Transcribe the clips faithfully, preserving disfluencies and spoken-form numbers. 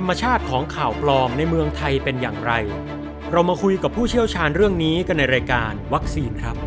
รรมชาติของข่าวปลอมในเมืองไทยเป็นอย่างไรเรามาคุยกับผู้เชี่ยวชาญเรื่องนี้กันในรายการวัคซีนครับ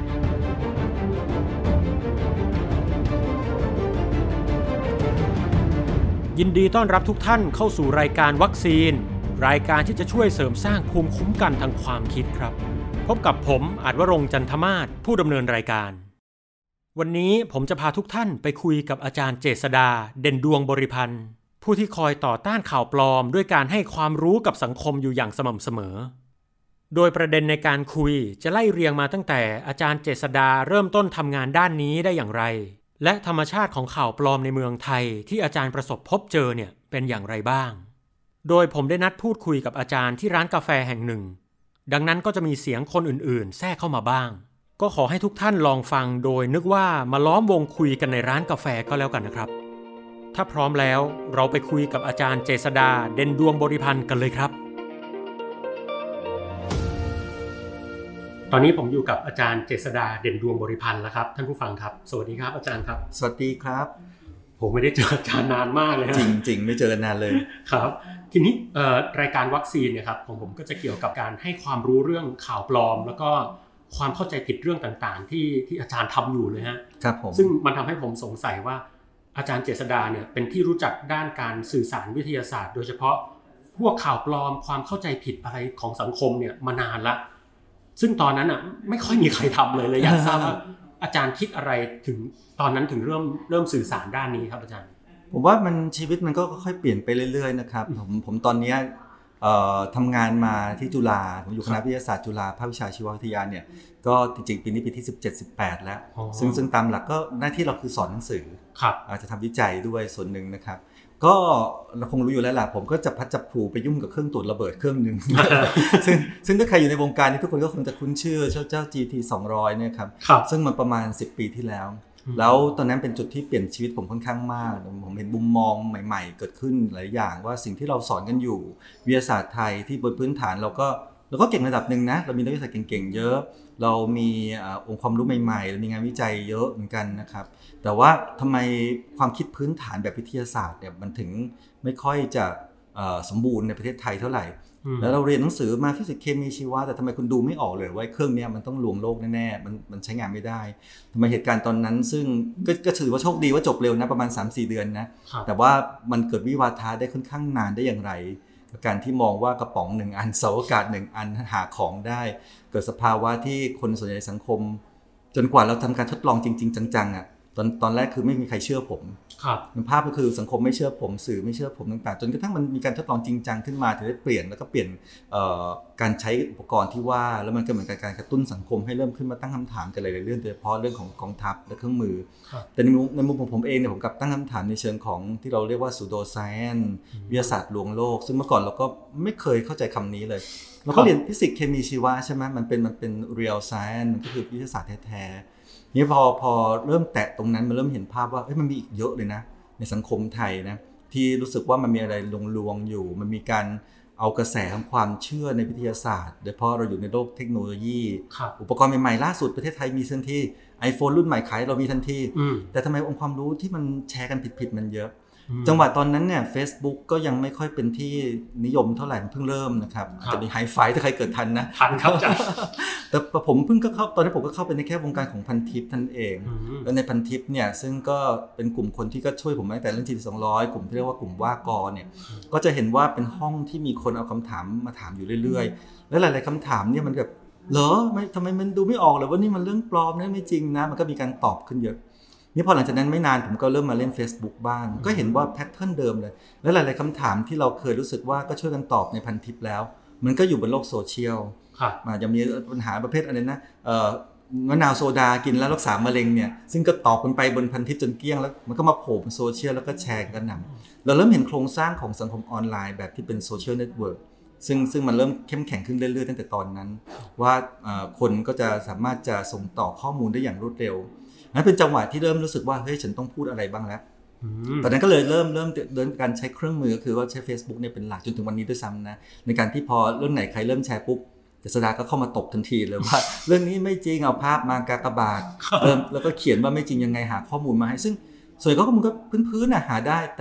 ยินดีต้อนรับทุกท่านเข้าสู่รายการวัคซีนรายการที่จะช่วยเสริมสร้างภูมิคุ้มกันทางความคิดครับพบกับผมอาจวรงค์จันทมาศผู้ดำเนินรายการวันนี้ผมจะพาทุกท่านไปคุยกับอาจารย์เจษฎาเด่นดวงบริพันธ์ผู้ที่คอยต่อต้านข่าวปลอมด้วยการให้ความรู้กับสังคมอยู่อย่างสม่ำเสมอโดยประเด็นในการคุยจะไล่เรียงมาตั้งแต่อาจารย์เจษฎาเริ่มต้นทำงานด้านนี้ได้อย่างไรและธรรมชาติของข่าวปลอมในเมืองไทยที่อาจารย์ประสบพบเจอเนี่ยเป็นอย่างไรบ้างโดยผมได้นัดพูดคุยกับอาจารย์ที่ร้านกาแฟแห่งหนึ่งดังนั้นก็จะมีเสียงคนอื่นๆแทรกเข้ามาบ้างก็ขอให้ทุกท่านลองฟังโดยนึกว่ามาล้อมวงคุยกันในร้านกาแฟก็แล้วกันนะครับถ้าพร้อมแล้วเราไปคุยกับอาจารย์เจษฎาเด่นดวงบริพันธ์กันเลยครับตอนนี้ผมอยู่กับอาจารย์เจษฎาเด่นดวงบริพันธ์แล้วครับท่านผู้ฟังครับสวัสดีครับอาจารย์ครับสวัสดีครับผมไม่ได้เจออาจารย์นานมากเลยนะจริงๆไม่เจอกันนานเลยครับทีนี้รายการวัคซีนเนี่ยครับของผมก็จะเกี่ยวกับการให้ความรู้เรื่องข่าวปลอมแล้วก็ความเข้าใจผิดเรื่องต่างๆที่ที่อาจารย์ทำอยู่เลยฮะครับผมซึ่งมันทำให้ผมสงสัยว่าอาจารย์เจษฎาเนี่ยเป็นที่รู้จักด้านการสื่อสารวิทยาศาสตร์โดยเฉพาะพวกข่าวปลอมความเข้าใจผิดอะไรของสังคมเนี่ยมานานละซึ่งตอนนั้นอ่ะไม่ค่อยมีใครทำเลยเลยอยากทราบว่าอาจารย์คิดอะไรถึงตอนนั้นถึงเริ่มเริ่มสื่อสารด้านนี้ครับอาจารย์ผมว่ามันชีวิตมันก็ค่อยๆเปลี่ยนไปเรื่อยๆนะครับผมผมตอนนี้เอ่อทำงานมาที่จุฬาผมอยู่คณะวิทยาศาสตร์จุฬาภาควิชาชีววิทยาเนี่ยก็จริงๆปีนี้ปีที่สิบเจ็ด สิบแปดแล้วซึ่งซึ่งตามหลักก็หน้าที่เราคือสอนหนังสืออาจจะทำวิจัยด้วยส่วนหนึ่งนะครับก็เราคงรู้อยู่แล้วล่ะผมก็จะพัดจับผูไปยุ่งกับเครื่องตรวจระเบิดเครื่องนึง ซึ่งซึ่งถ้าใครอยู่ในวงการนี้ทุกคนก็คงจะคุ้นชื่อเจ้าเจ้า จี ที สองร้อยเนี่ยครับซึ่งมันประมาณสิบปีที่แล้วแล้วตอนนั้นเป็นจุดที่เปลี่ยนชีวิตผมค่อนข้างมากผมเห็นมุมมองใหม่ๆเกิดขึ้นหลายอย่างว่าสิ่งที่เราสอนกันอยู่วิทยาศาสตร์ไทยที่บนพื้นฐานเราก็เราก็เก่งระดับนึงนะเรามีนักวิทยาศาสตร์เก่งๆเยอะเรามีองค์ความรู้ใหม่ๆเรามีงานวิจัยเยอะเหมือนกันนะครับแต่ว่าทำไมความคิดพื้นฐานแบบวิทยาศาสตร์เนี่ยมันถึงไม่ค่อยจะสมบูรณ์ในประเทศไทยเท่าไหร่แล้วเราเรียนหนังสือมาฟิสิกส์เคมีชีวะแต่ทำไมคุณดูไม่ออกเลยว่าเครื่องนี้มันต้องลวงโลกแน่ๆมันมันใช้งานไม่ได้ทำไมเหตุการณ์ตอนนั้นซึ่งก็ก็ถือว่าโชคดีว่าจบเร็วนะประมาณ สามสี่ เดือนนะแต่ว่ามันเกิดวิวาทะได้ค่อนข้างนานได้อย่างไรการที่มองว่ากระป๋องหนึ่งอันเสาอากาศหนึ่งอันหาของได้เกิดสภาวะที่คนส่วนใหญ่ในสังคมจนกว่าเราทำการทดลองจริงๆจังๆอ่ะตอนตอนแรกคือไม่มีใครเชื่อผมภาพก็คือสังคมไม่เชื่อผมสื่อไม่เชื่อผมต่างๆจนกระทั่งมันมีการทดลองจริงจังขึ้นมาถึงได้เปลี่ยนแล้วก็เปลี่ยนการใช้อุปกรณ์ที่ว่าแล้วมันก็เหมือนการกระตุ้นสังคมให้เริ่มขึ้นมาตั้งคำถามกันหลายๆเรื่องโดยเฉพาะเรื่องของกองทัพและเครื่องมือแต่ในมุมในมุมของผมเองเนี่ยผมกลับตั้งคำถามในเชิงของที่เราเรียกว่า pseudo science วิทยาศาสตร์ลวงโลกซึ่งเมื่อก่อนเราก็ไม่เคยเข้าใจคำนี้เลยเราก็เรียนฟิสิกส์เคมีชีวะใช่ไหมมันเป็นมันเป็น real science มันก็คือวิทยาศาสตร์แท้ๆนี่พอพอเริ่มแตะตรงนั้นมันเริ่มเห็นภาพว่าเอ้ยมันมีอีกเยอะเลยนะในสังคมไทยนะที่รู้สึกว่ามันมีอะไรลวงๆอยู่มันมีการเอากระแสของความเชื่อในวิทยาศาสตร์โดยเฉพาะเราอยู่ในโลกเทคโนโลยีอุปกรณ์ใหม่ๆล่าสุดประเทศไทยมีทันที iPhone รุ่นใหม่ขายเรามีทันทีแต่ทำไมองค์ความรู้ที่มันแชร์กันผิดๆมันเยอะจังหวะตอนนั้นเนี่ย Facebook ก็ยังไม่ค่อยเป็นที่นิยมเท่าไหร่เพิ่งเริ่มนะครับจะมีไฮไฟถ้าใครเกิดทันนะทันครับจ้ะแต่ผมเพิ่งก็เข้าตอนนี้ผมก็เข้าไปในแค่วงการของพันทิปท่านเองแล้วในพันทิปเนี่ยซึ่งก็เป็นกลุ่มคนที่ก็ช่วยผมตั้งแต่เรื่อง จี ที สองร้อยกลุ่มที่เรียกว่ากลุ่มว่ากอเนี่ยก็จะเห็นว่าเป็นห้องที่มีคนเอาคำถามมาถามอยู่เรื่อยๆและหลายๆคำถามเนี่ยมันแบบเหรอไม่ทำไมมันดูไม่ออกเลยว่านี่มันเรื่องปลอมนะไม่จริงนะมันก็มีการตอบขึ้นเยอะนี่พอหลังจากนั้นไม่นานผมก็เริ่มมาเล่น Facebook บ้างก็เห็นว่าแพทเทิร์นเดิมเลยและหลายๆคำถามที่เราเคยรู้สึกว่าก็ช่วยกันตอบในพันทิปแล้วมันก็อยู่บนโลกโซเชียลอาจจะมีปัญหาประเภทอะไรนะมะนาวโซดากินแล้วรักษามะเร็งเนี่ยซึ่งก็ตอบกันไปบนพันทิปจนเกลี้ยงแล้วมันก็มาโผล่บนโซเชียลแล้วก็แชร์กันหนำเราเริ่มเห็นโครงสร้างของสังคมออนไลน์แบบที่เป็นโซเชียลเน็ตเวิร์กซึ่งซึ่งมันเริ่มเข้มแข็งขึ้นเรื่อยๆตั้งแต่ตอนนั้นว่าคนก็จะสามารถจะส่งต่อข้อมูลได้อย่างรวดเร็วนั่นเป็นจังหวะที่เริ่มรู้สึกว่าเฮ้ยฉันต้องพูดอะไรบ้างแล้วตอนนั้นก็เลยเริ่มเริ่มเริ่มการใช้เครื่องมือคือว่าใช้ Facebook เนี่ยเป็นหลักจนถึงวันนี้ด้วยซ้ำนะในการที่พอเรื่องไหนใครเริ่มแชร์ปุ๊บเจษฎาก็เข้ามาตบทันทีเลยว่า เรื่องนี้ไม่จริงเอาภาพมากากบาทเริ่มแล้วก็เขียนว่าไม่จริงยังไงหาข้อมูลมาให้ซึ่งส่วนข้อมูลก็พื้นๆน่ะหาได้แต่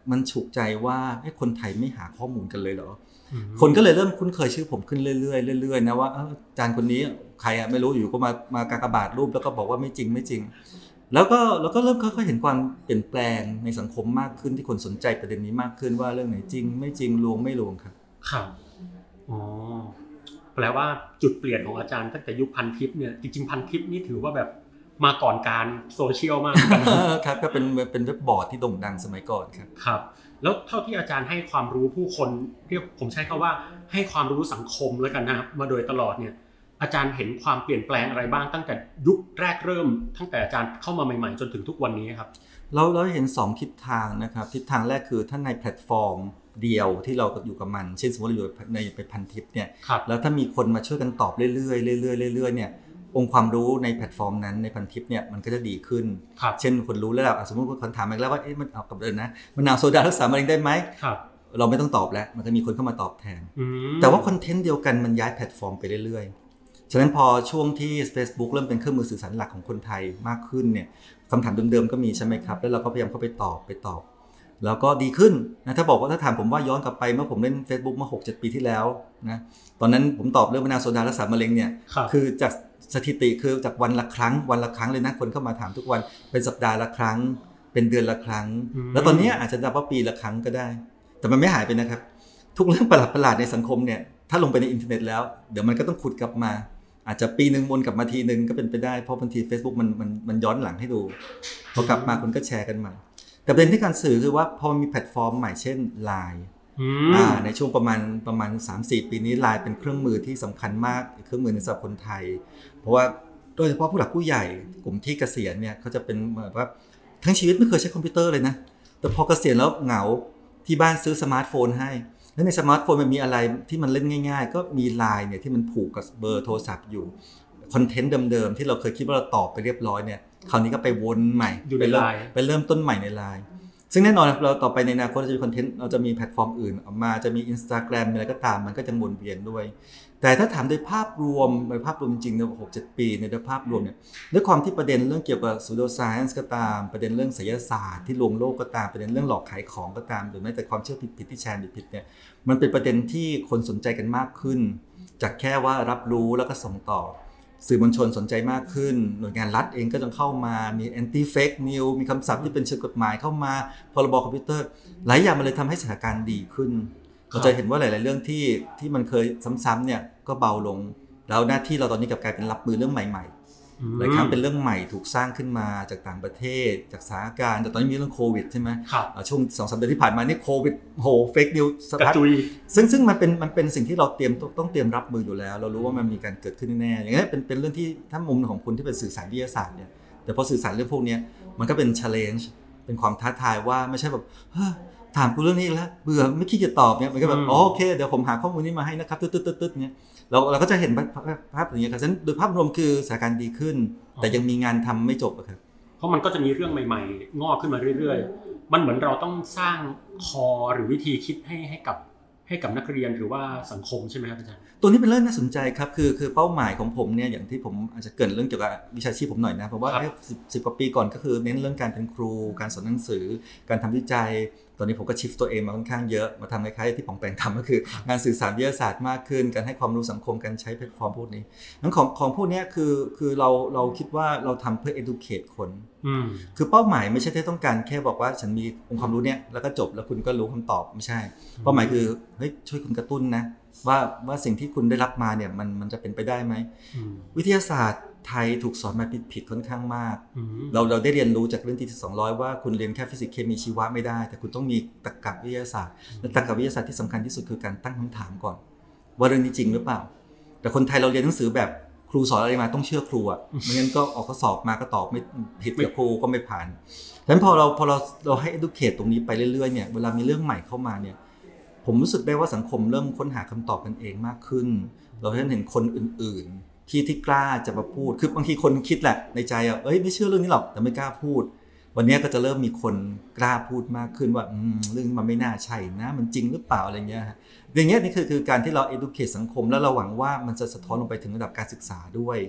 มันฉุกใจว่าให้คนไทยไม่หาข้อมูลกันเลยเหรอคนก็เลยเริ่มคุ้นเคยชื่อผมขึ้นเรื่อยๆเรื่อยๆนะว่าอาจารย์คนนี้ใครอะไม่รู้อยู่ก็มามากากบาทรูปแล้วก็บอกว่าไม่จริงไม่จริงแล้วก็เราก็เริ่มค่อยๆเห็นความเปลี่ยนแปลงในสังคมมากขึ้นที่คนสนใจประเด็นนี้มากขึ้นว่าเรื่องไหนจริงไม่จริงลวงไม่ลวงครับครับอ๋อแปลว่าจุดเปลี่ยนของอาจารย์ตั้งแต่ยุคพันทิปเนี่ยจริงๆพันทิปนี่ถือว่าแบบมาก่อนการโซเชียลมากครับก็เป็นเป็นเว็บบอร์ดที่โด่งดังสมัยก่อนครับครับแล้วเท่าที่อาจารย์ให้ความรู้ผู้คนเรียกผมใช้คำว่าให้ความรู้สังคมแล้วกันนะครับมาโดยตลอดเนี่ยอาจารย์เห็นความเปลี่ยนแปลงอะไรบ้างตั้งแต่ยุคแรกเริ่มตั้งแต่อาจารย์เข้ามาใหม่ๆจนถึงทุกวันนี้ครับเราเราเห็นสองทิศทางนะครับทิศทางแรกคือถ้าในแพลตฟอร์มเดียวที่เราอยู่กับมันเช่นสมมติเราอยู่ในไปพันทิปเนี่ยแล้วถ้ามีคนมาช่วยกันตอบเรื่อยๆเรื่อยๆเรื่อยๆเนี่ยองค์ความรู้ในแพลตฟอร์มนั้นในพันทิปเนี่ยมันก็จะดีขึ้นเช่นคนรู้แล้วสมมติคนถามมาแล้วว่าเอ๊ะมันเอากับเดินนะมะนาวโซดารักษามะเร็งได้ไหมเราไม่ต้องตอบแล้วมันก็มีคนเข้ามาตอบแทนแต่ว่าคอนเทนต์เดียวกันมันย้ายแพลตฟอร์มไปเรื่อยๆฉะนั้นพอช่วงที่ Facebook เริ่มเป็นเครื่องมือสื่อสารหลักของคนไทยมากขึ้นเนี่ยคำถามเดิมๆก็มีใช่ไหมครับแล้วเราก็พยายามเข้าไปตอบไปตอบแล้วก็ดีขึ้นนะถ้าบอกว่าถ้าถามผมว่าย้อนกลับไปเมื่อผมเล่น Facebook มา หกเจ็ด ปีที่แล้วนะตอนนั้นผมตอบเรื่องมะนาวโซดารักษามะเร็งเนี่ยคือจากสถิติคือจากวันละครั้งวันละครั้งเลยนะคนเข้ามาถามทุกวันเป็นสัปดาห์ละครั้งเป็นเดือนละครั้งแล้วตอนนี้อาจจะนับว่าปีละครั้งก็ได้แต่มันไม่หายไปนะครับทุกเรื่องประหลาดๆในสังคมเนี่ยถ้าลงไปในอินเทอร์เน็ตแล้วเดี๋ยวมันก็ต้องขุดกลับมาอาจจะปีนึงวนกลับมาทีนึงก็เป็นไปได้เพราะบางที Facebook มันมันมันย้อนหลังให้ดูพอกลับมาคนก็แชร์กันใหม่แต่ประเด็นที่การสื่อคือว่าพอมันมีแพลตฟอร์มใหม่เช่น ไลน์ อ่าในช่วงประมาณประมาณ สามสี่ ปีนี้ ไลน์ เป็นเครื่องมือที่สำคัญมากเครื่องมือในสำหรับคนไทยเพราะว่าโดยเฉพาะผู้หลักผู้ใหญ่กลุ่มที่เกษียณเนี่ยเขาจะเป็นแบบว่าทั้งชีวิตไม่เคยใช้คอมพิวเตอร์เลยนะแต่พอเกษียณแล้วเหงาที่บ้านซื้อสมาร์ทโฟนให้แล้วในสมาร์ทโฟนมันมีอะไรที่มันเล่นง่ายๆก็มี ไลน์ เนี่ยที่มันผูกกับเบอร์โทรศัพท์อยู่คอนเทนต์เดิมๆที่เราเคยคิดว่าเราตอบไปเรียบร้อยเนี่ยคราวนี้ก็ไปวนใหม่ไปเริ่มไปเริ่มต้นใหม่ใน ไลน์ ซึ่งแน่นอนเราต่อไปในอนาคตเราจะมีคอนเทนต์เราจะมีแพลตฟอร์มอื่นออกมาจะมี Instagram อะไรก็ตามมันก็จะวนเวียนด้วยแต่ถ้าถามโดยภาพรวมโดยภาพรวมจริงใน หกเจ็ด ปีในโดยภาพรวมเนี่ยด้วยความที่ประเด็นเรื่องเกี่ยวกับ pseudoscience ก็ตามประเด็นเรื่องไสยศาสตร์ที่ลวงโลกก็ตามประเด็นเรื่องหลอกขายของก็ตามหรือแม้แต่ความเชื่อผิดๆที่แชร์ผิดๆเนี่ยมันเป็นประเด็นที่คนสนใจกันมากขึ้นจากแค่ว่ารับรู้แล้วก็ส่งต่อสื่อมวลชนสนใจมากขึ้นหน่วยงานรัฐเองก็ต้องเข้ามามี anti fake news มีคำศัพท์ที่เป็นเชิงกฎหมายเข้ามาพรบคอมพิวเตอร์หลายอย่างมันเลยทำให้สถานการณ์ดีขึ้นเราจะเห็นว่าหลายๆเรื่องที่ที่มันเคยซ้ำๆเนี่ยก็เบาลงแล้วหน้าที่เราตอนนี้กลับกลายเป็นรับมือเรื่องใหม่ๆหลายครั้งเป็นเรื่องใหม่ถูกสร้างขึ้นมาจากต่างประเทศจากสถานการณ์แต่ตอนนี้มีเรื่องโควิดใช่ไหมช่วง สองสาม เดือนที่ผ่านมานี่โควิดโหเฟคนิวส์กระจุยซึ่งซึ่งมันเป็นมันเป็นสิ่งที่เราเตรียมต้องเตรียมรับมืออยู่แล้วเรารู้ว่ามันมีการเกิดขึ้นแน่ๆอย่างนี้เป็นเป็นเรื่องที่ถ้ามุมของคุณที่เป็นสื่อสารวิทยาศาสตร์เนี่ยแต่พอสื่อสารเรื่องพวกนี้มันก็เป็น challenge เป็นความท้าทายว่าไม่ใช่แบบถามกูเรื่องนี้แล้วเบื่อไม่คิดจะตอบเนี่ยมันก็แบบโอเคเดี๋ยวผมหาข้อมูลนี้มาให้นะครับตึ๊ดๆๆๆเนี่ยเราเราก็จะเห็นภาพอย่างนี้ครับฉะนั้นโดยภาพรวมคือสถานการณ์ดีขึ้นแต่ยังมีงานทำไม่จบครับเพราะมันก็จะมีเรื่องใหม่ๆงอกขึ้นมาเรื่อยๆมันเหมือนเราต้องสร้างคอหรือวิธีคิดให้ให้กับให้กับนักเรียนหรือว่าสังคมใช่ไหมครับอาจารย์ตัวนี้เป็นเรื่องน่าสนใจครับคือคือเป้าหมายของผมเนี่ยอย่างที่ผมอาจจะเกริ่นเรื่องเกี่ยวกับวิชาชีพผมหน่อยนะเพราะว่าสิบกว่าปีก่อนก็คือเน้นเรื่องการเป็นครูการสอนหนังสือการทำวิจัยตอนนี้ผมก็ชิฟต์ตัวเองมาค่อนข้างเยอะมาทำคล้ายๆที่ป๋องแปงทำก็คืองานสื่อสารวิทยาศาสตร์มากขึ้นการให้ความรู้สังคมการใช้แพลตฟอร์มพวกนี้งั้นของของพวกนี้คือคือเราเราคิดว่าเราทำเพื่อ educate คนคือเป้าหมายไม่ใช่ที่ต้องการแค่บอกว่าฉันมีองค์ความรู้เนี่ยแล้วก็จบแล้วคุณก็รู้คำตอบไม่ใช่เป้าหมายคือเฮ้ยช่วยคุณกระตุ้นนะว่าว่าสิ่งที่คุณได้รับมาเนี่ยมันมันจะเป็นไปได้ไหมวิทยาศาสตร์ไทยถูกสอนมาผิดๆค่อนข้างมากเราเราได้เรียนรู้จากเรื่องที่สองร้อยว่าคุณเรียนแค่ฟิสิกส์เคมีชีวะไม่ได้แต่คุณต้องมีตรรกะวิทยาศาสตร์และตรรกะวิทยาศาสตร์ที่สำคัญที่สุดคือการตั้งคำถามก่อนว่าเรื่องนี้จริงหรือเปล่าแต่คนไทยเราเรียนหนังสือแบบครูสอนอะไรมาต้องเชื่อครูอ่ะไม่งั้นก็ออกข้อสอบมาก็ตอบไม่ผิดกับครูก็ไม่ผ่านดังนั้นพอเราพอเราเราให้ educate ตรงนี้ไปเรื่อยๆเนี่ยเวลามีเรื่องใหม่เข้ามาเนี่ยผมรู้สึกได้ว่าสังคมเริ่มค้นหาคำตอบกันเองมากขึ้นเราเห็นคนอื่นๆที่ที่กล้าจะมาพูดคือบางทีคนคิดแหละในใจอ่ะเอ้ยไม่เชื่อเรื่องนี้หรอกแต่ไม่กล้าพูดวันนี้ก็จะเริ่มมีคนกล้าพูดมากขึ้นว่าอืมเรื่องมันไม่น่าใช่นะมันจริงหรือเปล่าอะไรเงี้ยฮะอย่างเงี้ยนี่คือคือการที่เรา educate สังคมแล้วเราหวังว่ามันจะสะท้อนลงไปถึงระดับการศึกษาด้วย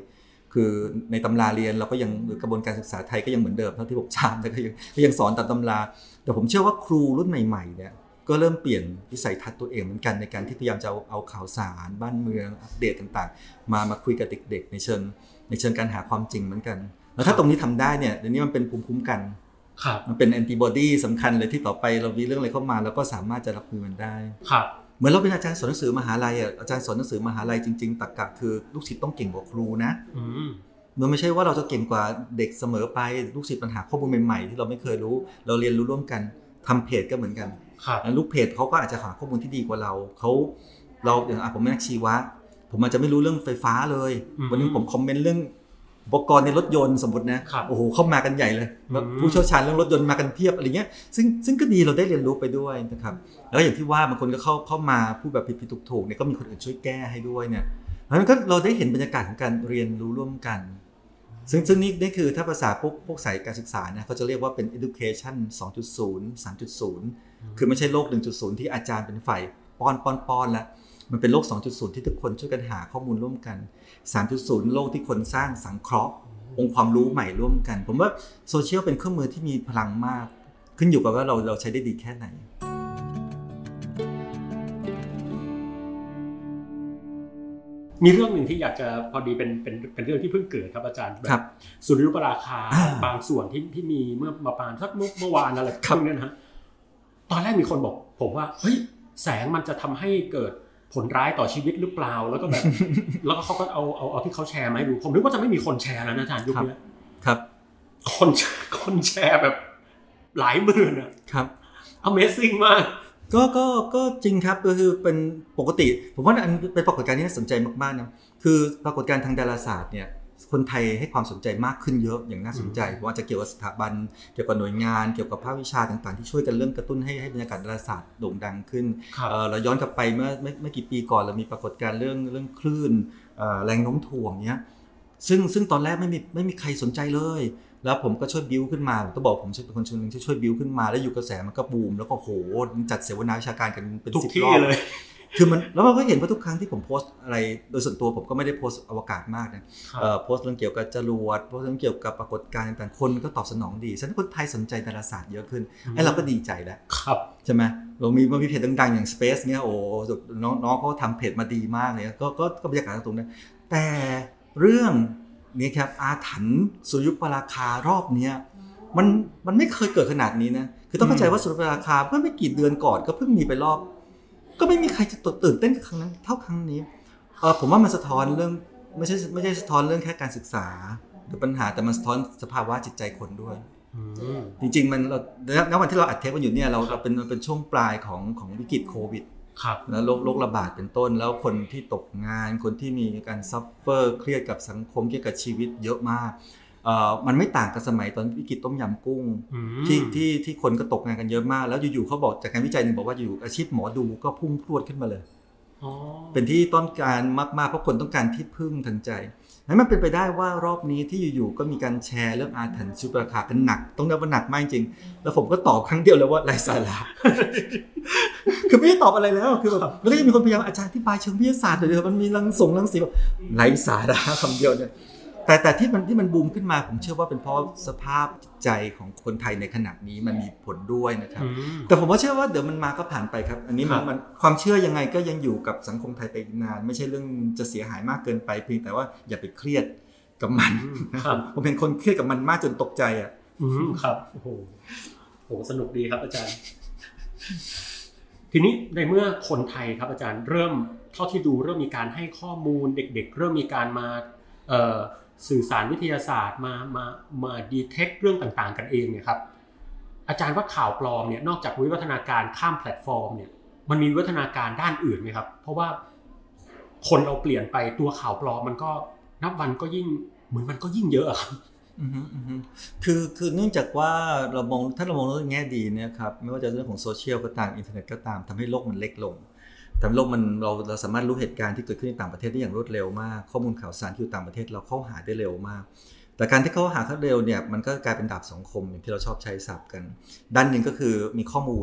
คือในตำราเรียนเราก็ยังหรือกระบวนการศึกษาไทยก็ยังเหมือนเดิมเท่าที่ผมจำแต่ก็ยังก็ยังสอนตามตำราแต่ผมเชื่อว่าครูรุ่นใหม่ๆเนี่ยก็เริ่มเปลี่ยนวิสัยทัศน์ตัวเองเหมือนกันในการที่พยายามจะเอาเอาข่าวสารบ้านเมืองอัปเดตต่างๆมามาคุยกับเด็กๆในเชิงในเชิงการหาความจริงเหมือนกันแล้วถ้าตรงนี้ทำได้เนี่ยเดี๋ยวนี้มันเป็นภูมิคุ้มกันมันเป็นแอนติบอดีสำคัญเลยที่ต่อไปเรามีเรื่องอะไรเข้ามาแล้วก็สามารถจะรับมือมันได้เหมือนเราเป็นอาจารย์สอนหนังสือมหาลัยอ่ะอาจารย์สอนหนังสือมหาลัยจริงๆตรรกะคือลูกศิษย์ต้องเก่งกว่าครูนะมันไม่ใช่ว่าเราจะเก่งกว่าเด็กเสมอไปลูกศิษย์ปัญหาข้อมูลใหม่ๆที่เราไม่เคยรู้เราเรียนรู้ร่วมกันทำเพจก็เหมือนกันแล้วลูกเพจเขาก็อาจจะหาข้อมูลที่ดีกว่าเราเขาเราอย่างผมเป็นนักชีวะผมอาจจะไม่รู้เรื่องไฟฟ้าเลยวันนี้ผมคอมเมนต์เรื่องอุปกรณ์ในรถยนต์สมมตินะโอ้โหเข้ามากันใหญ่เลยผู้เชี่ยวชาญเรื่องรถยนต์มากันเพียบอะไรเงี้ยซึ่งซึ่งก็ดีเราได้เรียนรู้ไปด้วยนะครับแล้วอย่างที่ว่าบางคนก็เข้าเข้ามาพูดแบบผิดๆถูกๆเนี่ยก็มีคนอื่นช่วยแก้ให้ด้วยเนี่ยแล้วก็เราได้เห็นบรรยากาศของการเรียนรู้ร่วมกันซึ่งซึ่งนี่นี่คือถ้าภาษาพวกพวกสายการศึกษานะเขาจะเรียกว่าเป็น education สองจุดศูนย์ สามจุดศูนย์ คือไม่ใช่โลก หนึ่งจุดศูนย์ ที่อาจารย์เป็นฝ่ายป้อนป้อนป้อนแล้วมันเป็นโลก สองจุดศูนย์ ที่ทุกคนช่วยกันหาข้อมูลร่วมกัน สามจุดศูนย์ โลกที่คนสร้างสังเคราะห์องค์ความรู้ใหม่ร่วมกันผมว่าโซเชียลเป็นเครื่องมือที่มีพลังมากขึ้นอยู่กับว่าเราเราใช้ได้ดีแค่ไหนมีเรื่องหนึ่งที่อยากจะพอดีเป็นเป็นเป็นเรื่องที่เพิ่งเกิดครับอาจารย์แบบสุริยุปราคาบางส่วนที่ที่มีเมื่อประมาณสักเมื่อวานอะไรพวกนี้นะฮะตอนแรกมีคนบอกผมว่าเฮ้ยแสงมันจะทำให้เกิดผลร้ายต่อชีวิตหรือเปล่าแล้วก็แบบแล้วก็เขาก็เอาเอาเอาที่เขาแชร์มาให้ดูผมนึกว่าจะไม่มีคนแชร์แล้วนะอาจารย์ยุคนี้ครับคนคนแชร์แบบหลายหมื่นอ่ะครับ Amazing มากก็ก็ก็จริงครับก็คือเป็นปกติผมว่าอันเป็นปรากฏการณ์ที่น่าสนใจมากๆนะคือปรากฏการณ์ทางดาราศาสตร์เนี่ยคนไทยให้ความสนใจมากขึ้นเยอะอย่างน่าสนใจเพราะว่าจะเกี่ยวกับสถาบันเกี่ยวกับหน่วยงานเกี่ยวกับภาควิชาต่างๆที่ช่วยกันเริ่มกระตุ้นให้ให้บรรยากาศดาราศาสตร์โด่งดังขึ้นเอ่อเราย้อนกลับไปเมื่อไม่ไม่กี่ปีก่อนเรามีปรากฏการณ์เรื่องเรื่องคลื่นเอ่อแรงโน้มถ่วงเนี้ยซึ่งซึ่งตอนแรกไม่มีไม่มีใครสนใจเลยแล้วผมก็ช่วยบิวขึ้นมาผมต้องบอกผมเป็นคนชนหนึ่งที่ช่วยบิวขึ้นมาแล้วอยู่กระแสมันก็บูมแล้วก็โหจัดเสวนาวิชาการกันเป็นสิบรอบเลยคือมันแล้วเราก็เห็นว่าทุกครั้งที่ผมโพสต์อะไรโดยส่วนตัวผมก็ไม่ได้โพสต์อวกาศมากนะเอ่อโพสต์เรื่องเกี่ยวกับจรวดโพสต์เรื่องเกี่ยวกับปรากฏการณ์ต่างๆคนก็ตอบสนองดีฉะนั้นคนไทยสนใจดาราศาสตร์เยอะขึ้นไอ้เราก็ดีใจแล้วใช่ไหมเรามีมันมีเพจดังๆอย่าง Space เนี่ยโอ้น้องน้องเขาทำเพจมาดีมากเลยก็ก็ก็บรรยากาศตรงนั้นแต่เรื่องนี้ครับอาถรรพ์สุริยุปราคารอบเนี้ยมันมันไม่เคยเกิดขนาดนี้นะคือต้องเข้าใจว่าสุริยุปราคาเมื่อไม่กี่เดือนก่อนก็เพิ่งมีไปรอบก็ไม่มีใครจะตื่นเต้นกับครั้งนั้นเท่าครั้งนี้เออผมว่ามันสะท้อนเรื่องไม่ใช่ไม่ใช่สะท้อนเรื่องแค่การศึกษาหรือปัญหาแต่มันสะท้อนสภาวะจิตใจคนด้วยจริงๆมันเราณวันที่เราอัดเทปกันอยู่เนี่ยเราเราเป็นมันเป็นช่วงปลายของของวิกฤตโควิดแล้วโรคโรคระบาดเป็นต้นแล้วคนที่ตกงานคนที่มีการซัฟเฟอร์เครียดกับสังคมเครียดกับชีวิตเยอะมากเอ่อมันไม่ต่างกับสมัยตอนวิกฤตต้มยำกุ้งที่ที่ที่คนก็ตกงานกันเยอะมากแล้วอยู่ๆเขาบอกจากการวิจัยนึงบอกว่าอยู่อาชีพหมอดูก็พุ่งพรวดขึ้นมาเลยเป็นที่ต้องการมากๆเพราะคนต้องการที่พึ่งทางใจนั้นมันเป็นไปได้ว่ารอบนี้ที่อยู่ๆก็มีการแชร์เรื่องอาถรรพ์สุริยุปราคากันหนักต้องนับว่าหนักมากจริงแล้วผมก็ตอบครั้งเดียวเลยว่าไร้สาระคือไม่ได้ตอบอะไรแล้วคือแบบแล้วก็ยังมีคนพยายามอาจารย์อธิบายเชิงวิทยาศาสตร์เลยมันมีรังส่งรังสีแบบไร้สาระคำเดียวเนี่ยแต่แต่ที่มันที่มันบูมขึ้นมาผมเชื่อว่าเป็นเพราะสภาพจิตใจของคนไทยในขณะนี้มันมีผลด้วยนะครับแต่ผมว่าเชื่อว่าเดี๋ยวมันมาก็ผ่านไปครับอันนี้มันมันความเชื่อยังไงก็ยังอยู่กับสังคมไทยไปนานไม่ใช่เรื่องจะเสียหายมากเกินไปเพียงแต่ว่าอย่าไปเครียดกับมันผมเป็นคนเครียดกับมันมากจนตกใจอ่ะครับโอ้โหโหสนุกดีครับอาจารย์ทีนี้ในเมื่อคนไทยครับอาจารย์เริ่มเท่าที่ดูเริ่มมีการให้ข้อมูลเด็กๆเริ่มมีการมาเอ่อสื่อสารวิทยาศาสตร์มามามาดีเทคเรื่องต่างๆกันเองเนี่ยครับอาจารย์ว่าข่าวปลอมเนี่ยนอกจากวิวัฒนาการข้ามแพลตฟอร์มเนี่ยมันมีวิวัฒนาการด้านอื่นไหมครับเพราะว่าคนเราเปลี่ยนไปตัวข่าวปลอมมันก็นับวันก็ยิ่งเหมือนมันก็ยิ่งเยอะครับคือคือเนื่องจากว่าเรามองถ้าเรามองในแง่ดีเนี่ยครับไม่ว่าจะเรื่องของโซเชียลก็ตามอินเทอร์เน็ตก็ตามทำให้โลกมันเล็กลงทำให้โลกมันเราเราสามารถรู้เหตุการณ์ที่เกิดขึ้นในต่างประเทศได้อย่างรวดเร็วมากข้อมูลข่าวสารที่อยู่ต่างประเทศเราเข้าหาได้เร็วมากแต่การที่เข้าหาเขาเร็วเนี่ยมันก็กลายเป็นดาบสองคมอย่างที่เราชอบใช้ศัพท์กันด้านหนึ่งก็คือมีข้อมูล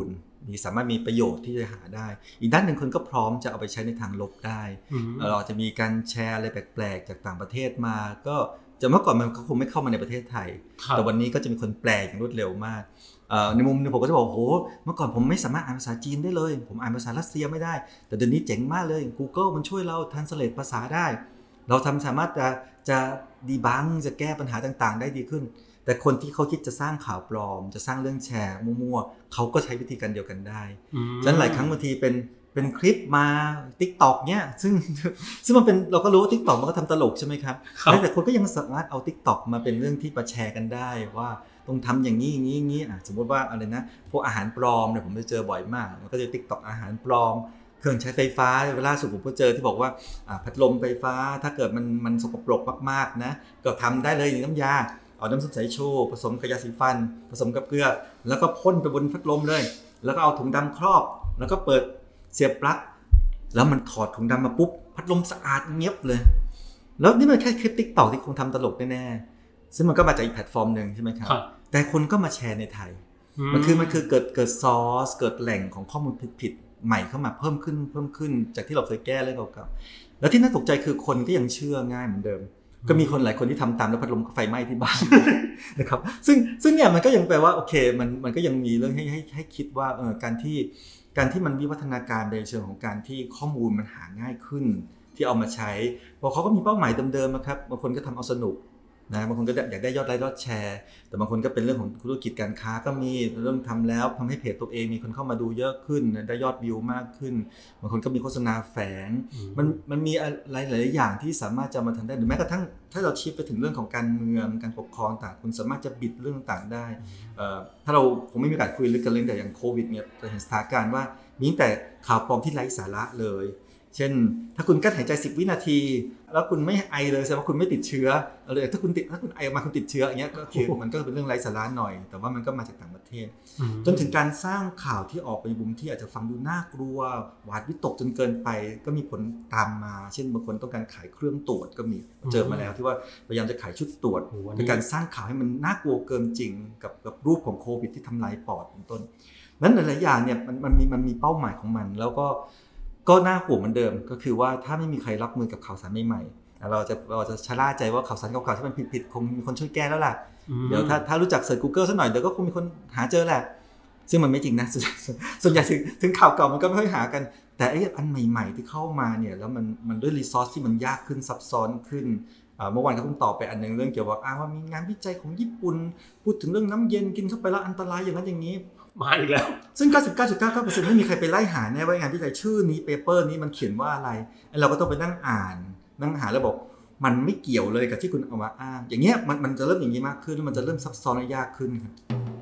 มีสามารถมีประโยชน์ที่จะหาได้อีกด้านหนึ่งคนก็พร้อมจะเอาไปใช้ในทางลบได้เราจะมีการแชร์อะไรแปลกๆจากต่างประเทศมาก็จะเมื่อก่อนมันก็คงไม่เข้ามาในประเทศไทยแต่วันนี้ก็จะมีคนแปลอย่างรวดเร็วมากในมุมนึงผมก็จะบอกโหเมื่อก่อนผมไม่สามารถอ่านภาษาจีนได้เลยผมอ่านภาษารัสเซียไม่ได้แต่เดี๋ยวนี้เจ๋งมากเลย Google มันช่วยเราทรานสเลทภาษาได้เราทำสามารถจะจะดีบังจะแก้ปัญหาต่างๆได้ดีขึ้นแต่คนที่เขาคิดจะสร้างข่าวปลอมจะสร้างเรื่องแชร์มั่วๆเขาก็ใช้วิธีการเดียวกันได้ฉะนั้นหลายครั้งบางทีเป็นเป็นคลิปมา TikTok เนี้ยซึ่งซึ่งมันเป็นเราก็รู้ว่า TikTok มันก็ทำตลกใช่ไหมครับแต่คนก็ยังสามารถเอา TikTok มาเป็นเรื่องที่มาแชร์กันได้ว่าต้องทำอย่างนี้อย่างนี้อย่างนี้อ่ะสมมติว่าอะไรนะพวกอาหารปลอมเนี่ยผมไปเจอบ่อยมากมันก็จะ TikTok อาหารปลอมเครื่องใช้ไฟฟ้าเวลาสุดผมก็เจอที่บอกว่าพัดลมไฟฟ้าถ้าเกิดมันมันสกปรกมากๆนะก็ทำได้เลยน้ำยาเอาน้ำส้มสายชูผสมกับยาสีฟันผสมกับเกลือแล้วก็พ่นไปบนพัดลมเลยแล้วก็เอาถุงดำครอบแล้วก็เปิดเสียบปลั๊กแล้วมันถอดถุงดำมาปุ๊บพัดลมสะอาดเงียบเลยแล้วนี่มันแค่คลิป TikTok ที่คงทำตลกแน่ๆซึ่งมันก็มาจากอีกแพลตฟอร์มนึงใช่ไหมครับแต่คนก็มาแชร์ในไทยมันคือมันคือเกิดเกิดซอสเกิดแหล่งของข้อมูลผิดๆใหม่เข้ามาเพิ่มขึ้นเพิ่มขึ้นจากที่เราเคยแก้เรื่องเก่าๆแล้วที่น่าตกใจคือคนก็ยังเชื่อง่ายเหมือนเดิมก็มีคนหลายคนที่ทำตามแล้วพัดลมไฟไหม้ที่บ้านนะครับซึ่งซึ่งเนี่ยมันก็ยังแปลว่าโอเคมันมันก็ยังมีเรื่องให้ให้ให้คิดว่าเออการที่การที่มันวิวัฒนาการในเชิงของการที่ข้อมูลมันหาง่ายขึ้นที่เอามาใช้เพราะเขาก็มีเป้าหมายเดิมๆนะครับบางคนก็ทำเอาสนุกนะบางคนก็อยากได้ยอดไลค์ยอดแชร์แต่บางคนก็เป็นเรื่องของธุรกิจการค้าก็มีเริ่มทำแล้วทำให้เพจตัวเองมีคนเข้ามาดูเยอะขึ้นได้ยอดวิวมากขึ้นบางคนก็มีโฆษณาแฝงมันมันมีอะไรหลายๆอย่างที่สามารถจะมาทำได้หรือแม้กระทั่งถ้าเราชี้ไปถึงเรื่องของการเมืองการปกครองต่างคุณสามารถจะบิดเรื่องต่างได้ถ้าเราผมไม่มีโอกาสคุยลึกกันเรื่องแต่อย่างโควิดเนี่ยจะเห็นสถานการณ์ว่ามีแต่ข่าวปลอมที่ไร้สาระเลยเช่นถ้าคุณกั้นหายใจสิบวินาทีแล้วคุณไม่ไอเลยแสดงว่าคุณไม่ติดเชื้อเลยถ้าคุณติดถ้าคุณไอออกมาคุณติดเชื้ออย่างเงี้ยก็คือมันก็เป็นเรื่องไร้สาระหน่อยแต่ว่ามันก็มาจากต่างประเทศจนถึงการสร้างข่าวที่ออกไปมุมที่อาจจะฟังดูน่ากลัวหวาดวิตกจนเกินไปก็มีผลตามมาเช่นบางคนต้องการขายเครื่องตรวจก็มีเจอมาแล้วที่ว่าพยายามจะขายชุดตรวจเป็นการสร้างข่าวให้มันน่ากลัวเกินจริงกับกับรูปของโควิดที่ทำลายปอดเป็นต้นนั้นหลายๆอย่างเนี่ยมันมันมีมันมีเป้าหมายของมันแล้วก็ก็น่าห่วงเหมือนเดิมก็คือว่าถ้าไม่มีใครรับมือกับข่าวสารใหม่ๆเราจะเราจะชะล่าใจว่าข่าวสารเก่าๆที่มันผิดๆคงมีคนช่วยแก้แล้วล่ะเดี๋ยวถ้าถ้ารู้จักเสิร์ช Google สักหน่อยเดี๋ยวก็คงมีคนหาเจอแหละซึ่งมันไม่จริงนะส่วนใหญ่ถึงถึงข่าวเก่ามันก็ไม่ค่อยหากันแต่ไอ้อันใหม่ๆที่เข้ามาเนี่ยแล้วมันมันด้วยรีซอสที่มันยากขึ้นซับซ้อนขึ้นเมื่อวานก็เพิ่งตอบไปอันนึงเรื่องเกี่ยวกับอ้างว่ามีงานวิจัยของญี่ปุ่นพูดถึงเรื่องน้ำเย็นกินเข้าไปแล้วอันตรายอย่างนั้นอย่างนี้มาอีกแล้วซึ่ง เก้าสิบเก้าจุดเก้าเก้าเปอร์เซ็นต์ ไม่มีใครไปไล่หาแน่ว่างานวิจัยชื่อนี้เปเปอร์นี้มันเขียนว่าอะไรเราก็ต้องไปนั่งอ่านนั่งหาแล้วบอกมันไม่เกี่ยวเลยกับที่คุณเอามาอ้างอย่างเงี้ยมันมันจะเริ่มอย่างนี้มากขึ้นแล้วมันจะเริ่มซับซ้อนและยากขึ้นครับ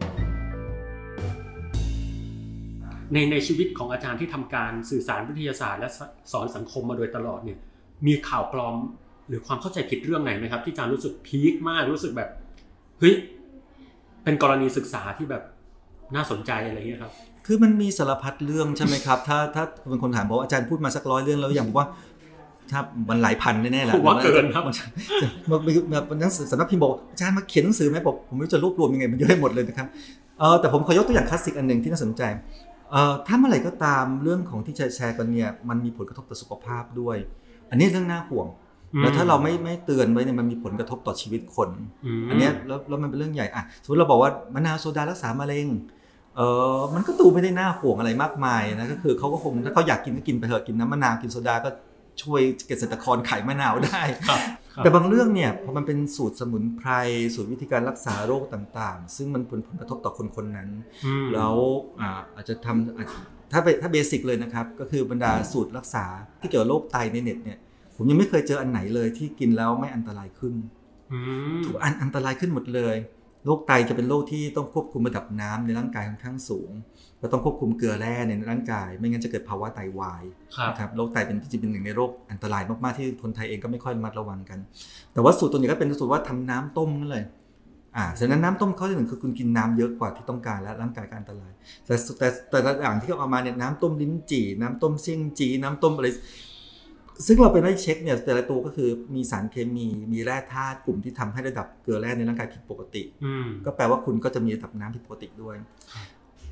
ในในชีวิตของอาจารย์ที่ทำการสื่อสารวิทยาศาสตร์และสอนสังคมมาโดยตลอดเนี่ยมีข่าวปลอมหรือความเข้าใจผิดเรื่องไหนไหมครับที่อาจารย์รู้สึกพีคมากรู้สึกแบบเฮ้ยเป็นกรณีศึกษาที่แบบน่าสนใจอะไรอย่างเงี้ยครับคือมันมีสารพัดเรื่องใช่ไหมครับถ้าถ้าเป็นคนถามบอกอาจารย์พูดมาสักร้อยเรื่องแล้วอย่างผมว่าถ้ามันหลายพันแน่ๆแหละว่าเกินครับแบบหนังสือสำนักพิมพ์บอกอาจารย์มาเขียนหนังสือไหมบอกผมไม่รู้จะรวบรวมยังไงมันเยอะไปหมดเลยนะครับเออแต่ผมขอยกตัวอย่างคลาสสิกอันนึงที่น่าสนใจเอ่อถ้าเมื่อไหร่ก็ตามเรื่องของที่แชร์กันเนี่ยมันมีผลกระทบต่อสุขภาพด้วยอันนี้เรื่องน่าห่วงแล้วถ้าเราไม่ไม่เตือนไว้เนี่ยมันมีผลกระทบต่อชีวิตคนอันนี้แล้วแล้วมันเป็นเรื่องใหญ่อ่ะสมมติเราบอกว่ามะนาวโซดารักษามะเร็งเออมันก็ดูไม่ได้น่าห่วงอะไรมากมายนะก็คือเขาก็คงถ้าเขาอยากกินก็กินไปเถอะกินน้ำมะนาวกินโซดาก็ช่วยเกษตรกรขายมะนาวได้แต่บางเรื่องเนี่ยพอมันเป็นสูตรสมุนไพรสูตรวิธีการรักษาโรคต่างๆซึ่งมันผลผลกระทบต่อคนคนนั้นแล้วอาจจะทำถ้าถ้าเบสิกเลยนะครับก็คือบรรดาสูตรรักษาที่เกี่ยวกับโรคไตในเน็ตเนี่ยผมยังไม่เคยเจออันไหนเลยที่กินแล้วไม่อันตรายขึ้นทุกอันอันตรายขึ้นหมดเลยโรคไตจะเป็นโรคที่ต้องควบคุมระดับน้ำในร่างกายค่อนข้างสูงและต้องควบคุมเกลือแร่ในร่างกายไม่งั้นจะเกิดภาวะไตวายนะครับโรคไตเป็นที่เป็นหนึ่งในโรคอันตรายมากๆที่คนไทยเองก็ไม่ค่อยระมัดระวังกันแต่ว่าสูตรตัวนี้ก็เป็นสูตรว่าทำน้ำต้มนั่นเลยอ่าฉะนั้นน้ำต้มข้อที่หนึ่งคือคุณกินน้ำเยอะกว่าที่ต้องการและร่างกายก็อันตรายแต่แต่แต่ละอย่างที่เขาเอามาเนี่ยน้ำต้มลิ้นจี่น้ำต้มเสี่ยงจีน้ำต้มอะไรซึ่งเราไปได้เช็คเนี่ยแต่ละตัวก็คือมีสารเคมีมีแร่ธาตุกลุ่มที่ทำให้ระดับเกลือแร่ในร่างกายผิดปกติก็แปลว่าคุณก็จะมีระดับน้ำผิดปกติด้วยอ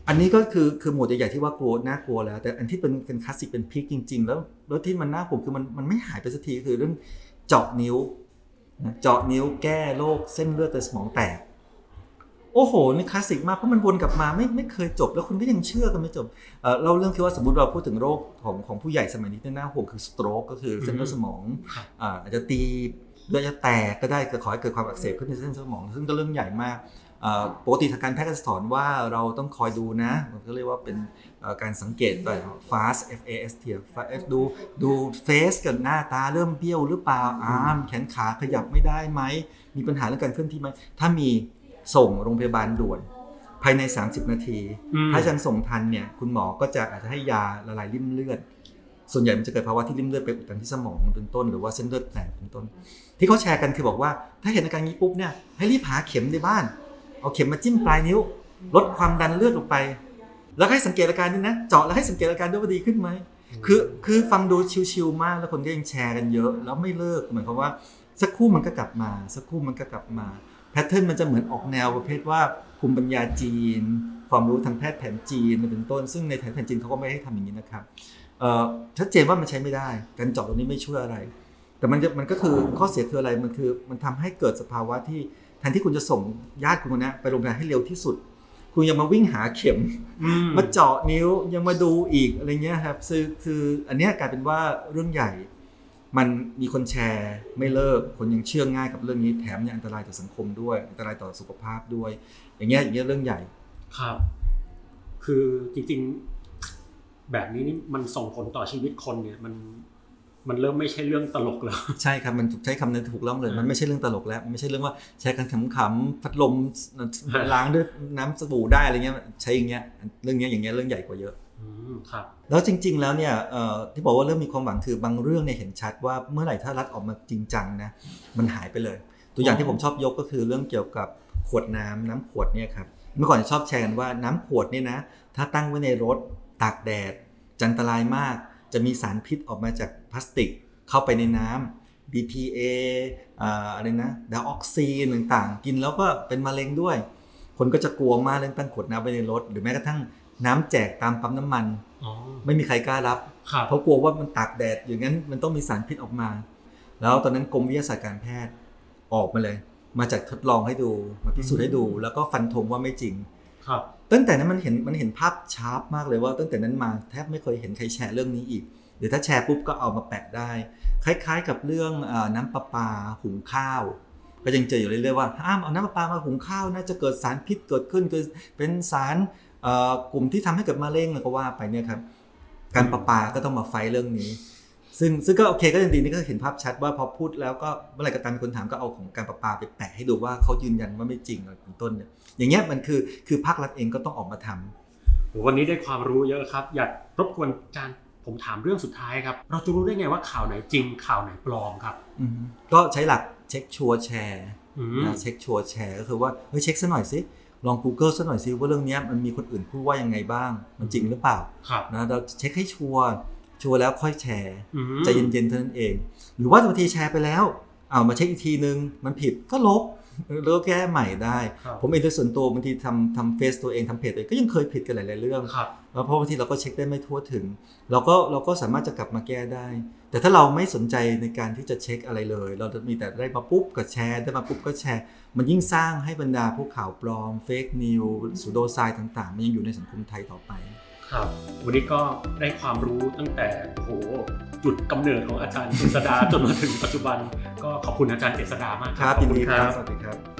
อันนี้ก็คือคือหมวดใหญ่ๆที่ว่ากลัวน่ากลัวแล้วแต่อันที่เป็นเป็นคลาสสิกเป็นพีคจริงๆแล้วแล้วที่มันน่าผมคือมันมันไม่หายไปสักทีคือเรื่องเจาะนิ้วนะเจาะนิ้วแก้โรคเส้นเลือดในสมองแตกโอ้โหนี่คลาสสิกมากเพราะมันวนกลับมาไม่ไม่เคยจบแล้วคุณก็ยังเชื่อกันไม่จบ เอ่อเราเรื่องที่ว่าสมมุติเราพูดถึงโรคของของผู้ใหญ่สมัยนี้ที่น่าห่วงคือสโตรกก็คือเส้นเลือดสมองอ่าอาจจะตีเลือดจะแตกก็ได้ก็ขอให้เกิดความอักเสบขึ้นในเส้นสมองซึ่งก็เรื่องใหญ่มากปกติทางการแพทย์ก็จะสอนว่าเราต้องคอยดูนะมันก็เรียกว่าเป็นการสังเกตแบบ fast F A S T ดูดูเฟซกับหน้าตาเริ่มเบี้ยวหรือเปล่าอาร์มแขนขาขยับไม่ได้ไหมมีปัญหาเรื่องการเคลื่อนที่ไหมถ้ามีส่งโรงพยาบาลด่วนภายในสามสิบนาทีถ้ายังส่งทันเนี่ยคุณหมอก็จะอาจจะให้ยาละลายริ่มเลือดส่วนใหญ่มันจะเกิดภาวะที่ริ่มเลือดไปอุดตันที่สมองเป็นต้นหรือว่าเส้นเลือดแตกเป็นต้นที่เขาแชร์กันคือบอกว่าถ้าเห็นอาการนี้ปุ๊บเนี่ยให้รีบหาเข็มในบ้านเอาเข็มมาจิ้มปลายนิ้วลดความดันเลือดลงไปแล้วให้สังเกตอาการนี้นะเจาะแล้วให้สังเกตอาการด้วยว่าดีขึ้นไหมคือคือฟังดูชิวๆมากแล้วคนก็ยังแชร์กันเยอะแล้วไม่เลิกเหมือนกับว่าสักครู่มันก็กลับมาสักครู่มันก็กลับมาแพทเทิร์นมันจะเหมือนออกแนวประเภทว่าภูมิปัญญาจีนความรู้ทางแพทย์แผนจีนเป็นต้นซึ่งในแพทย์แผนจีนเขาก็ไม่ให้ทำอย่างนี้นะครับชัดเจนว่ามันใช้ไม่ได้การเจาะตรงนี้ไม่ช่วยอะไรแต่มันจะมันก็คือข้อเสียคืออะไรมันคือมันทำให้เกิดสภาวะที่แทนที่คุณจะส่งญาติคุณคนนี้ไปโรงพยาบาลให้เร็วที่สุดคุณยังมาวิ่งหาเข็มมาเจาะนิ้วยังมาดูอีกอะไรเงี้ยครับคือคืออันนี้กลายเป็นว่าเรื่องใหญ่มันมีคนแชร์ไม่เลิกคนยังเชื่อง่ายกับเรื่องนี้แถมยังอันตรายต่อสังคมด้วยอันตรายต่อสุขภาพด้วยอย่างเงี้ยอย่างเงี้ยเรื่องใหญ่ครับคือจริงๆแบบนี้นี่มันส่งผลต่อชีวิตคนเนี่ยมันมันเริ่มไม่ใช่เรื่องตลกแล้วใช่ครับมันถูกใช้คำนั้นถูกต้องเลยมันไม่ใช่เรื่องตลกแล้วไม่ใช่เรื่องว่าใช้กันขำๆพัดลมล้างด้วยน้ำสบู่ได้อะไรเงี้ยใช้อย่างเงี้ยเรื่องเงี้ยอย่างเงี้ยเรื่องใหญ่กว่าเยอะครับแล้วจริงๆแล้วเนี่ยที่บอกว่าเริ่มมีความหวังคือบางเรื่องเนี่ยเห็นชัดว่าเมื่อไหร่ถ้ารัฐออกมาจริงจังนะมันหายไปเลยตัวอย่างที่ผมชอบยกก็คือเรื่องเกี่ยวกับขวดน้ำน้ำขวดเนี่ยครับเมื่อก่อนชอบแชร์กันว่าน้ำขวดเนี่ยนะถ้าตั้งไว้ในรถตากแดดจะอันตรายมากจะมีสารพิษออกมาจากพลาสติกเข้าไปในน้ำ บี พี เอ อ่าอะไรนะไดออกซีนต่างๆกินแล้วก็เป็นมะเร็งด้วยคนก็จะกลัวมากเรื่องตั้งขวดน้ำไว้ในรถหรือแม้กระทั่งน้ำแจกตามปั๊มน้ำมันไม่มีใครกล้ารับเพราะกลัวว่ามันตากแดดอย่างนั้นมันต้องมีสารพิษออกมาแล้วตอนนั้นกรมวิทยาศาสตร์การแพทย์ออกมาเลยมาจากทดลองให้ดูมาพิสูจน์ให้ดูแล้วก็ฟันธงว่าไม่จริงตั้งแต่นั้นมันเห็นมันเห็นภาพชาร์ปมากเลยว่าตั้งแต่นั้นมาแทบไม่เคยเห็นใครแชร์เรื่องนี้อีกหรือถ้าแชร์ปุ๊บก็เอามาแปะได้คล้ายๆกับเรื่องน้ำประปาหุงข้าวก็ยังเจออยู่เรื่อยๆว่าห้ามเอาน้ำประปามาหุงข้าวน่าจะเกิดสารพิษเกิดขึ้นคือเป็นสารกลุ่มที่ทำให้เกิดมะเร็งก็ว่าไปเนี่ยครับการประปาก็ต้องมาไฟเรื่องนี้ซึ่งซึ่งก็โอเคก็ยังดีนี่ก็เห็นภาพชัดว่าพอพูดแล้วก็เมื่อไหร่ก็ตามมีคนถามก็เอาของการประปาไปแปะให้ดูว่าเขายืนยันว่าไม่จริงอะไรเป็นต้นเนี่ยอย่างเงี้ยมันคือคือภาครัฐเองก็ต้องออกมาทำวันนี้ได้ความรู้เยอะครับอยากรบกวนอาจารย์ผมถามเรื่องสุดท้ายครับเราจะรู้ได้ไงว่าข่าวไหนจริงข่าวไหนปลอมครับก็ใช้หลักเช็คชัวร์แชร์นะเช็คชัวร์แชร์ก็คือว่าเฮ้ยเช็คซะหน่อยสิลอง Google ซะหน่อยสิว่าเรื่องนี้มันมีคนอื่นพูดว่ายังไงบ้างมันจริงหรือเปล่านะเราเช็คให้ชัวร์ชัวร์แล้วค่อยแชร์ใจเย็นๆเท่านั้นเองหรือว่าบางทีแชร์ไปแล้วเอามาเช็คอีกทีนึงมันผิดก็ลบแล้วแก้ใหม่ได้ผมเองโดยส่วนตัวบางทีทำทำเฟซตัวเองทำเพจตัวเองก็ยังเคยผิดกันหลายๆเรื่องแล้วเพราะบางทีเราก็เช็คได้ไม่ทั่วถึงเราก็เราก็สามารถจะกลับมาแก้ได้แต่ถ้าเราไม่สนใจในการที่จะเช็คอะไรเลยเราจะมีแต่ได้มาปุ๊บก็แชร์ได้มาปุ๊บก็แชร์มันยิ่งสร้างให้บรรดาพวกข่าวปลอมเฟกนิวซูโดไซด์ต่างๆมันยังอยู่ในสังคมไทยต่อไปครับวันนี้ก็ได้ความรู้ตั้งแต่โหจุดกำเนิดของอาจารย์เจษฎาจนมาถึงปัจจุบันก็ขอบคุณอาจารย์เจษฎามากครับยินดีครับสวัสดีครับ